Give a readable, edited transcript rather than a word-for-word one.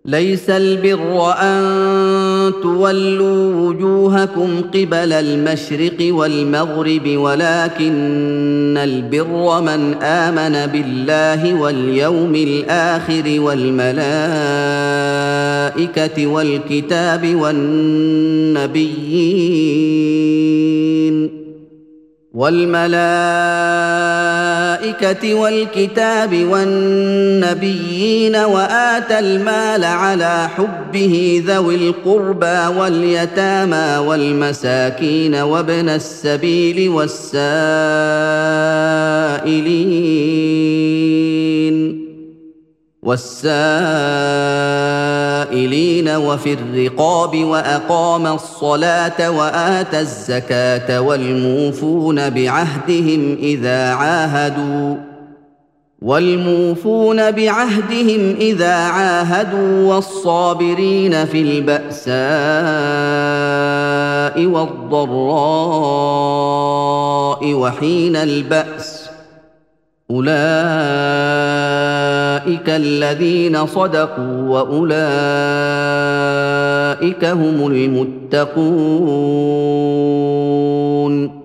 ليس البر أن تولوا وجوهكم قبل المشرق والمغرب ولكن البر من آمن بالله واليوم الآخر والملائكة والكتاب والنبيين وآتى المال على حبه ذوي القربى واليتامى والمساكين وابن السبيل والسائلين وفي الرقاب وأقام الصلاة وآتى الزكاة والموفون بعهدهم إذا عاهدوا والصابرين في البأساء والضراء وحين البأس أولئك الذين صدقوا وأولئك هم المتقون